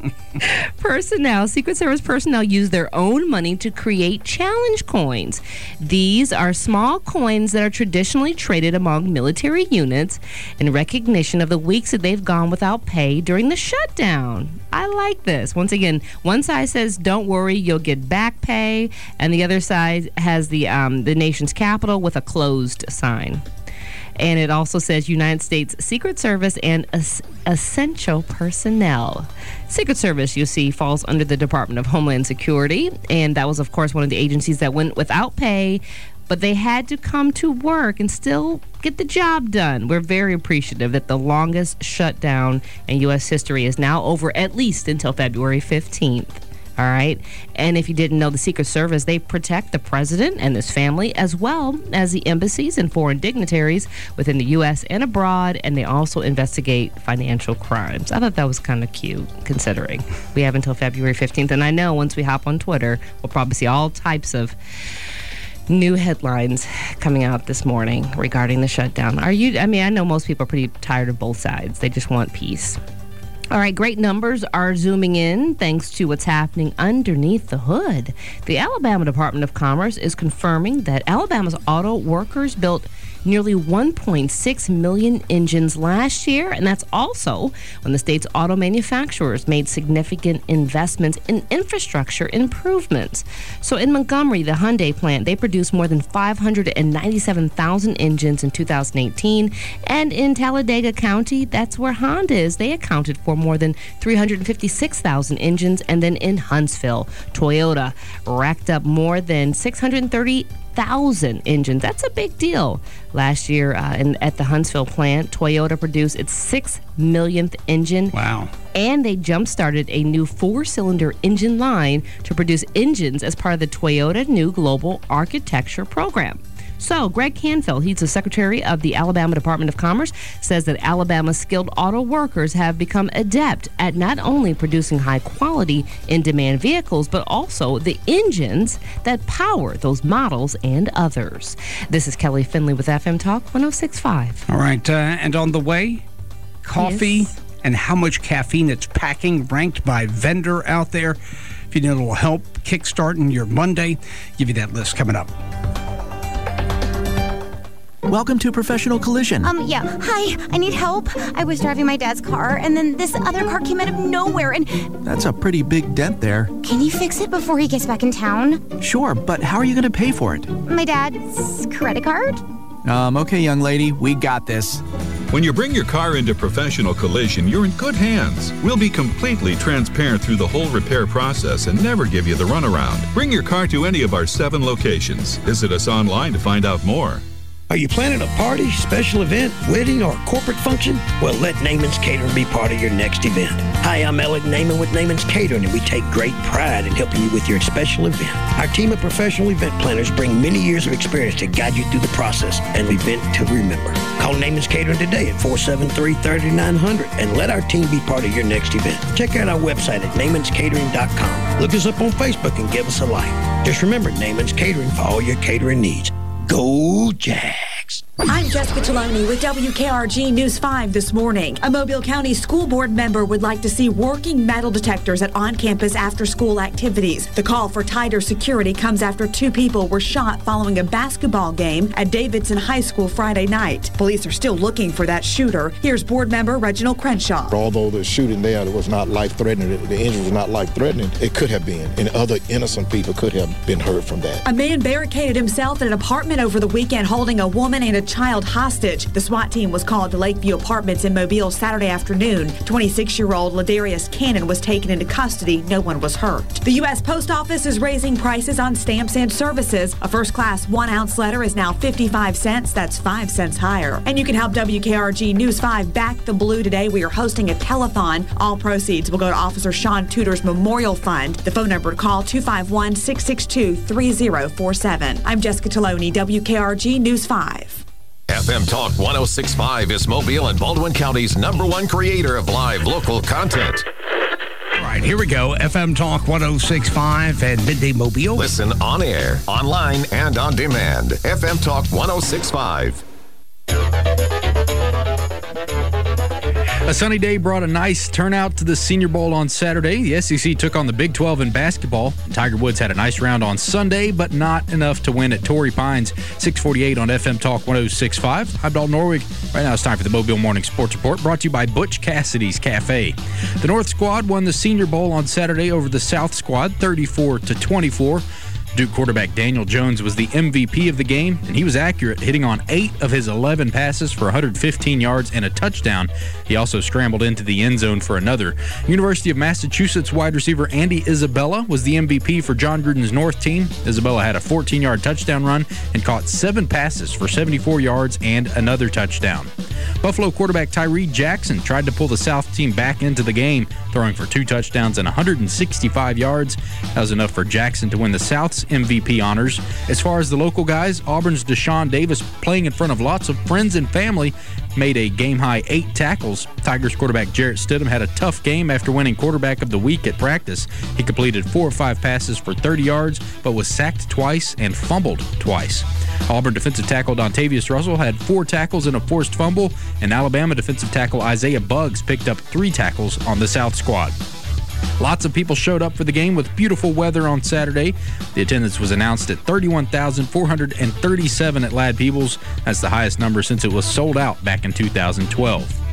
S11: Personnel, Secret Service personnel use their own money to create challenge coins. These are small coins that are traditionally traded among military units in recognition of the weeks that they've gone without pay during the shutdown. I like this. Once again, one side says, don't worry, you'll get back pay, and the other side has the um, the nation's capital with a closed sign. And it also says United States Secret Service and es- essential personnel. Secret Service, you see, falls under the Department of Homeland Security. And that was, of course, one of the agencies that went without pay. But they had to come to work and still get the job done. We're very appreciative that the longest shutdown in U S history is now over, at least until February fifteenth. All right. And if you didn't know, the Secret Service, they protect the president and his family, as well as the embassies and foreign dignitaries within the U S and abroad. And they also investigate financial crimes. I thought that was kind of cute, considering we have until February fifteenth. And I know once we hop on Twitter, we'll probably see all types of new headlines coming out this morning regarding the shutdown. Are you, I mean, I know most people are pretty tired of both sides. They just want peace. All right, great numbers are zooming in thanks to what's happening underneath the hood. The Alabama Department of Commerce is confirming that Alabama's auto workers built nearly one point six million engines last year, and that's also when the state's auto manufacturers made significant investments in infrastructure improvements. So in Montgomery, the Hyundai plant, they produced more than five hundred ninety-seven thousand engines in two thousand eighteen, and in Talladega County, that's where Honda is. They accounted for more than three hundred fifty-six thousand engines, and then in Huntsville, Toyota racked up more than six hundred thirty thousand engines. That's a big deal. Last year uh, in, at the Huntsville plant, Toyota produced its six millionth engine.
S2: Wow.
S11: And they jump-started a new four-cylinder engine line to produce engines as part of the Toyota New Global Architecture Program. So, Greg Canfield, he's the Secretary of the Alabama Department of Commerce, says that Alabama's skilled auto workers have become adept at not only producing high-quality, in-demand vehicles, but also the engines that power those models and others. This is Kelly Finley with F M Talk one oh six point five.
S2: All right, uh, and on the way, coffee
S11: Yes.
S2: and how much caffeine it's packing, ranked by vendor out there. If you need a little help kickstarting your Monday, give you that list coming up.
S7: Welcome to Professional Collision.
S9: Um, yeah. Hi, I need help. I was driving my dad's car, and then this other car came out of nowhere, and...
S7: That's a pretty big dent there.
S9: Can you fix it before he gets back in town?
S7: Sure, but how are you going to pay for it?
S9: My dad's credit card?
S7: Um, okay, young lady, we got this.
S10: When you bring your car into Professional Collision, you're in good hands. We'll be completely transparent through the whole repair process and never give you the runaround. Bring your car to any of our seven locations. Visit us online to find out more.
S12: Are you planning a party, special event, wedding, or corporate function? Well, let Naaman's Catering be part of your next event. Hi, I'm Alec Naaman with Naaman's Catering, and we take great pride in helping you with your special event. Our team of professional event planners bring many years of experience to guide you through the process and event to remember. Call Naaman's Catering today at four seven three, three nine zero zero and let our team be part of your next event. Check out our website at naamans catering dot com. Look us up on Facebook and give us a like. Just remember, Naaman's Catering for all your catering needs. Go Jags!
S13: I'm Jessica Taloni with W K R G News five this morning. A Mobile County School Board member would like to see working metal detectors at on-campus after-school activities. The call for tighter security comes after two people were shot following a basketball game at Davidson High School Friday night. Police are still looking for that shooter. Here's board member Reginald Crenshaw.
S14: Although the shooting there was not life-threatening, the injury was not life-threatening, it could have been, and other innocent people could have been hurt from that.
S13: A man barricaded himself in an apartment over the weekend holding a woman and a child hostage. The SWAT team was called to Lakeview Apartments in Mobile Saturday afternoon. twenty-six-year-old Ladarius Cannon was taken into custody. No one was hurt. The U S Post Office is raising prices on stamps and services. A first-class one-ounce letter is now fifty-five cents. That's five cents higher. And you can help W K R G News five back the blue today. We are hosting a telethon. All proceeds will go to Officer Sean Tudor's Memorial Fund. The phone number to call, two five one, six six two, three zero four seven. I'm Jessica Taloni, W K R G News five.
S1: F M Talk one oh six point five is Mobile and Baldwin County's number one creator of live local content.
S2: All right, here we go. F M Talk one oh six point five and Midday Mobile.
S1: Listen on air, online, and on demand. F M Talk one oh six point five.
S8: A sunny day brought a nice turnout to the Senior Bowl on Saturday. The S E C took on the Big twelve in basketball. Tiger Woods had a nice round on Sunday, but not enough to win at Torrey Pines. six forty-eight on F M Talk one oh six point five. I'm Dalton Norwig. Right now it's time for the Mobile Morning Sports Report, brought to you by Butch Cassidy's Cafe. The North squad won the Senior Bowl on Saturday over the South squad, thirty-four to twenty-four. Duke quarterback Daniel Jones was the M V P of the game, and he was accurate, hitting on eight of his eleven passes for one hundred fifteen yards and a touchdown. He also scrambled into the end zone for another. University of Massachusetts wide receiver Andy Isabella was the M V P for John Gruden's North team. Isabella had a fourteen-yard touchdown run and caught seven passes for seventy-four yards and another touchdown. Buffalo quarterback Tyree Jackson tried to pull the South team back into the game, throwing for two touchdowns and one hundred sixty-five yards. That was enough for Jackson to win the South's M V P honors. As far as the local guys, Auburn's Deshaun Davis, playing in front of lots of friends and family, made a game-high eight tackles. Tigers quarterback Jarrett Stidham had a tough game after winning quarterback of the week at practice. He completed four or five passes for thirty yards, but was sacked twice and fumbled twice. Auburn defensive tackle Dontavius Russell had four tackles and a forced fumble, and Alabama defensive tackle Isaiah Buggs picked up three tackles on the South squad. Lots of people showed up for the game with beautiful weather on Saturday. The attendance was announced at thirty-one thousand four hundred thirty-seven at Ladd Peebles. That's the highest number since it was sold out back in two thousand twelve.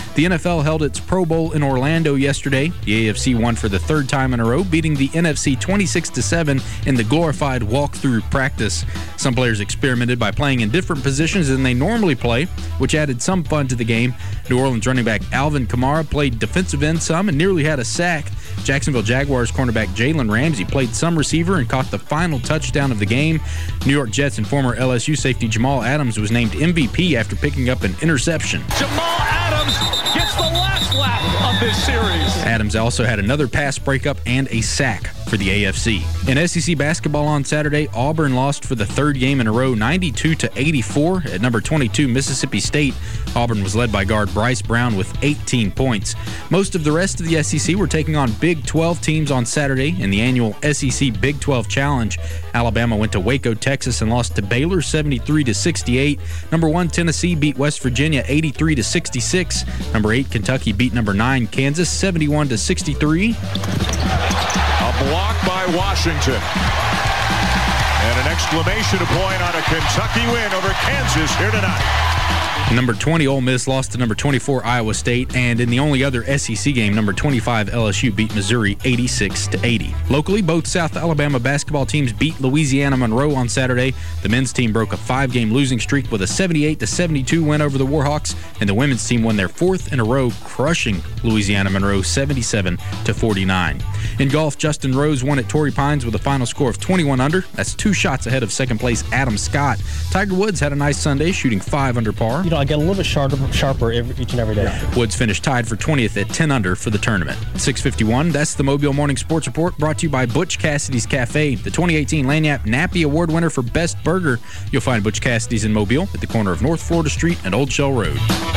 S8: The N F L held its Pro Bowl in Orlando yesterday. The A F C won for the third time in a row, beating the N F C twenty-six to seven in the glorified walkthrough practice. Some players experimented by playing in different positions than they normally play, which added some fun to the game. New Orleans running back Alvin Kamara played defensive end some and nearly had a sack. Jacksonville Jaguars cornerback Jalen Ramsey played some receiver and caught the final touchdown of the game. New York Jets and former L S U safety Jamal Adams was named M V P after picking up an interception.
S4: Jamal Adams gets the last lap of this series.
S8: Adams also had another pass breakup and a sack for the A F C. In S E C basketball on Saturday, Auburn lost for the third game in a row, ninety-two to eighty-four. At number twenty-two, Mississippi State, Auburn was led by guard Bryce Brown with eighteen points. Most of the rest of the S E C were taking on Big twelve teams on Saturday in the annual S E C Big twelve Challenge. Alabama went to Waco, Texas, and lost to Baylor seventy-three to sixty-eight. Number one, Tennessee beat West Virginia eighty-three to sixty-six. Number eight, Kentucky beat number nine, Kansas seventy-one to sixty-three.
S4: A block by Washington. And an exclamation point on a Kentucky win over Kansas here tonight.
S8: Number twenty, Ole Miss lost to number twenty-four, Iowa State. And in the only other S E C game, number twenty-five, L S U beat Missouri eighty-six to eighty. Locally, both South Alabama basketball teams beat Louisiana Monroe on Saturday. The men's team broke a five-game losing streak with a seventy-eight to seventy-two win over the Warhawks. And the women's team won their fourth in a row, crushing Louisiana Monroe seventy-seven to forty-nine. In golf, Justin Rose won at Torrey Pines with a final score of twenty-one under. That's two shots ahead of second place Adam Scott. Tiger Woods had a nice Sunday, shooting five under par.
S5: You know, I get a little bit sharper, sharper every, each and every day.
S8: Woods finished tied for twentieth at ten under for the tournament. six fifty-one, that's the Mobile Morning Sports Report, brought to you by Butch Cassidy's Cafe, the twenty eighteen Lagniappe Nappy Award winner for Best Burger. You'll find Butch Cassidy's in Mobile at the corner of North Florida Street and Old Shell Road.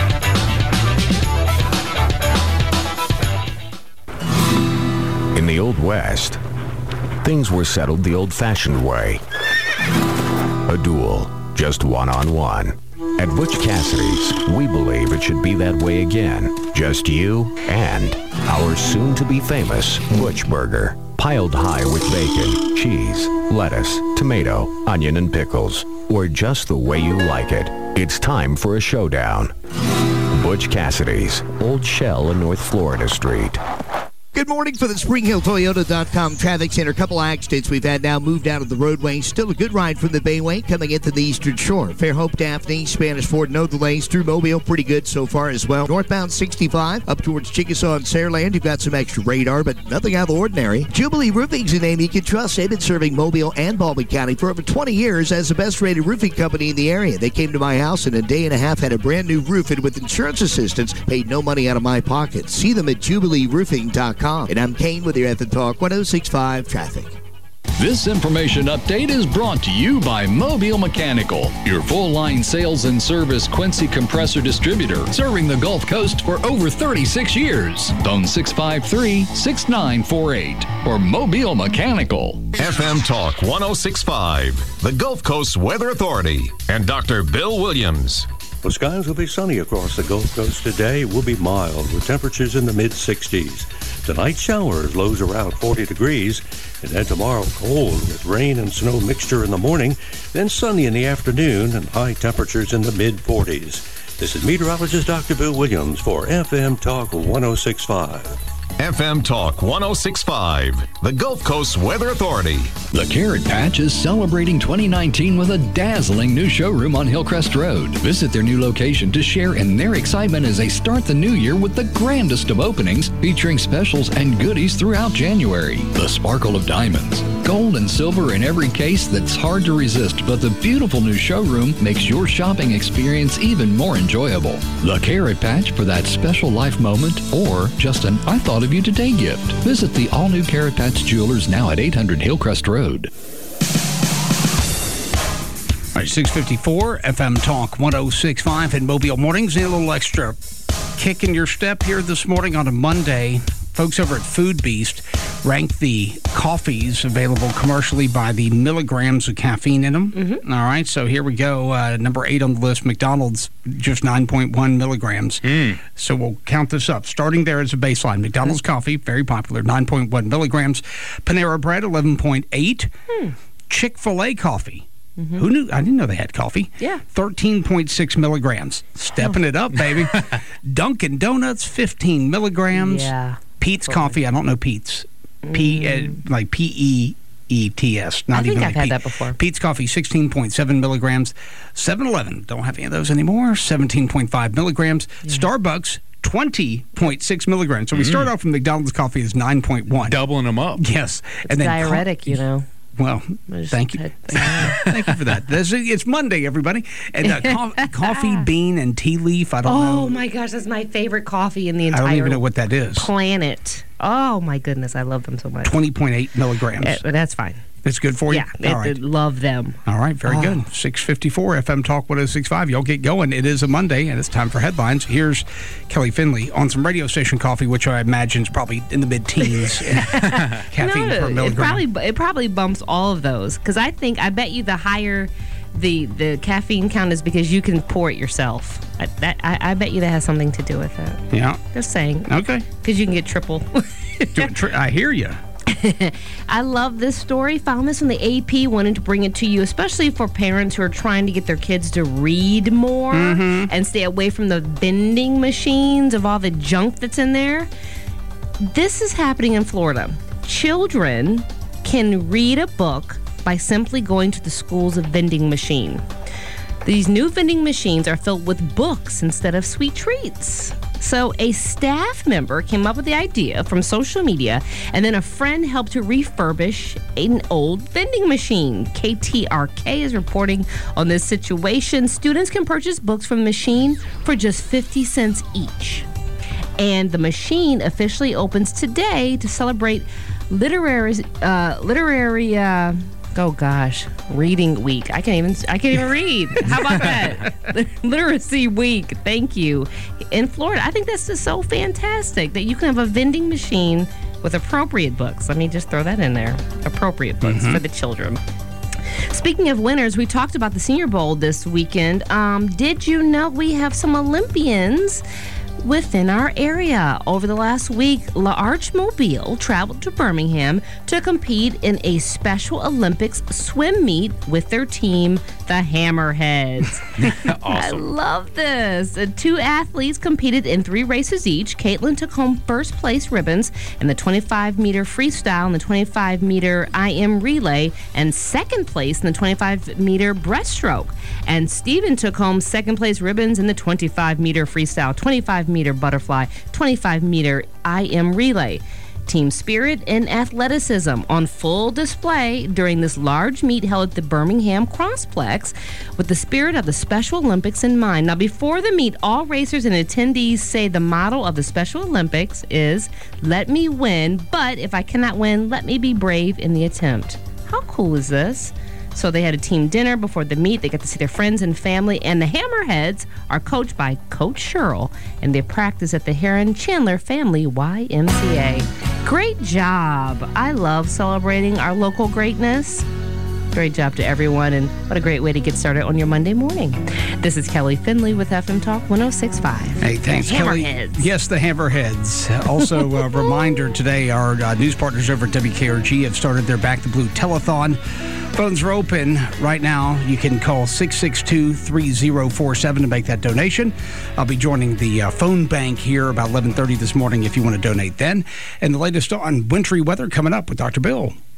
S1: In the Old West, things were settled the old-fashioned way. A duel, just one-on-one. At Butch Cassidy's, we believe it should be that way again. Just you and our soon-to-be famous Butch Burger. Piled high with bacon, cheese, lettuce, tomato, onion, and pickles. Or just the way you like it. It's time for a showdown. Butch Cassidy's, Old Shell and North Florida Street.
S3: Good morning for the Spring Hill Toyota dot com Traffic Center. A couple accidents we've had now moved out of the roadway. Still a good ride from the Bayway coming into the Eastern Shore. Fairhope, Daphne, Spanish Ford, no delays. Through Mobile, pretty good so far as well. Northbound sixty-five up towards Chickasaw and Saraland. You've got some extra radar, but nothing out of the ordinary. Jubilee Roofing's a name you can trust. They've been serving Mobile and Baldwin County for over twenty years as the best rated roofing company in the area. They came to my house in a day and a half, had a brand new roof, and with insurance assistance, paid no money out of my pocket. See them at Jubilee Roofing dot com. And I'm Kane with your F M Talk one oh six point five Traffic.
S15: This information update is brought to you by Mobile Mechanical, your full-line sales and service Quincy compressor distributor, serving the Gulf Coast for over thirty-six years. Phone six five three, six nine four eight for Mobile Mechanical.
S1: F M Talk one oh six point five, the Gulf Coast Weather Authority, and Doctor Bill Williams.
S16: The skies will be sunny across the Gulf Coast today. It will be mild with temperatures in the mid sixties. Tonight, showers, lows around forty degrees. And then tomorrow, cold with rain and snow mixture in the morning. Then sunny in the afternoon and high temperatures in the mid forties. This is meteorologist Doctor Bill Williams for F M Talk one oh six point five.
S1: F M Talk one oh six point five, the Gulf Coast Weather Authority.
S15: The Carrot Patch is celebrating twenty nineteen with a dazzling new showroom on Hillcrest Road. Visit their new location to share in their excitement as they start the new year with the grandest of openings, featuring specials and goodies throughout January. The sparkle of diamonds, gold and silver in every case that's hard to resist, but the beautiful new showroom makes your shopping experience even more enjoyable. The Carrot Patch for that special life moment, or just an I thought of you today gift. Visit the all-new Carrot Patch Jewelers now at eight hundred Hillcrest Road.
S2: All right, six fifty-four, F M Talk one oh six point five in Mobile Mornings. Need a little extra kick in your step here this morning on a Monday. Folks over at Food Beast rank the coffees available commercially by the milligrams of caffeine in them. Mm-hmm. All right, so here we go. Uh, number eight on the list, McDonald's, just nine point one milligrams. Mm. So we'll count this up. Starting there as a baseline, McDonald's mm. coffee, very popular, nine point one milligrams. Panera Bread, eleven point eight. Mm. Chick-fil-A coffee, Mm-hmm. Who knew? I didn't know they had coffee.
S11: Yeah.
S2: thirteen point six milligrams. Stepping oh. it up, baby. Dunkin' Donuts, fifteen milligrams.
S11: Yeah.
S2: Pete's totally. Coffee. I don't know Pete's. P, mm. uh, like P E E T S. Not
S11: I think
S2: even
S11: I've
S2: like
S11: had
S2: Pete.
S11: that before.
S2: Pete's Coffee, sixteen point seven milligrams. seven eleven, don't have any of those anymore. seventeen point five milligrams. Yeah. Starbucks, twenty point six milligrams. So we mm. start off from McDonald's coffee as nine point one.
S8: Doubling them up.
S2: Yes.
S11: It's and then diuretic, co- you know.
S2: Well, thank you. Thank you for that. It's Monday, everybody. And uh, co- coffee, bean, and tea leaf. I don't
S11: oh,
S2: know.
S11: Oh, my gosh. That's my favorite coffee in the entire
S2: I don't even know what that is.
S11: Planet. Oh, my goodness. I love them so much.
S2: twenty point eight milligrams.
S11: Uh, that's fine.
S2: It's good for you?
S11: Yeah,
S2: All
S11: it,
S2: right.
S11: love them.
S2: All right, very
S11: oh.
S2: good. six fifty-four F M Talk one oh six point five. Y'all get going. It is a Monday, and it's time for headlines. Here's Kelly Finley on some radio station coffee, which I imagine is probably in the mid-teens. Caffeine
S11: no,
S2: per milligram.
S11: It probably, it probably bumps all of those, because I think, I bet you the higher the the caffeine count is because you can pour it yourself. I, that, I, I bet you that has something to do with it.
S2: Yeah.
S11: Just saying.
S2: Okay.
S11: Because you can get triple.
S2: I hear you.
S11: I love this story. Found this in the A P. Wanted to bring it to you, especially for parents who are trying to get their kids to read more mm-hmm. and stay away from the vending machines of all the junk that's in there. This is happening in Florida. Children can read a book by simply going to the school's vending machine. These new vending machines are filled with books instead of sweet treats. So a staff member came up with the idea from social media, and then a friend helped to refurbish an old vending machine. K T R K is reporting on this situation. Students can purchase books from the machine for just fifty cents each. And the machine officially opens today to celebrate literary, uh, literary, uh, oh gosh, reading week. I can't even, I can't even read. How about that? Literacy week. Thank you. In Florida, I think that's just so fantastic that you can have a vending machine with appropriate books. Let me just throw that in there. Appropriate books mm-hmm. for the children. Speaking of winners, we talked about the Senior Bowl this weekend. Um, did you know we have some Olympians within our area? Over the last week, L'Arche Mobile traveled to Birmingham to compete in a Special Olympics swim meet with their team, the Hammerheads. Awesome. I love this. Uh, two athletes competed in three races each. Caitlin took home first place ribbons in the twenty-five meter freestyle and the twenty-five meter I M relay, and second place in the twenty-five meter breaststroke. And Steven took home second place ribbons in the twenty-five meter freestyle, twenty-five meter butterfly, twenty-five meter I M relay. Team spirit and athleticism on full display during this large meet held at the Birmingham Crossplex with the spirit of the Special Olympics in mind. Now, before the meet, all racers and attendees say the motto of the Special Olympics is, "Let me win, but if I cannot win, let me be brave in the attempt." How cool is this? So they had a team dinner before the meet. They got to see their friends and family. And the Hammerheads are coached by Coach Sherrill, and they practice at the Heron Chandler Family Y M C A. Great job. I love celebrating our local greatness. Great job to everyone, and what a great way to get started on your Monday morning. This is Kelly Finley with F M Talk one oh six point five.
S2: Hey, thanks, Kelly. Yes, the Hammerheads. Also, a reminder today, our uh, news partners over at W K R G have started their Back to Blue telethon. Phones are open right now. You can call six six two, three oh four seven to make that donation. I'll be joining the uh, phone bank here about eleven thirty this morning if you want to donate then. And the latest on wintry weather coming up with Doctor Bill.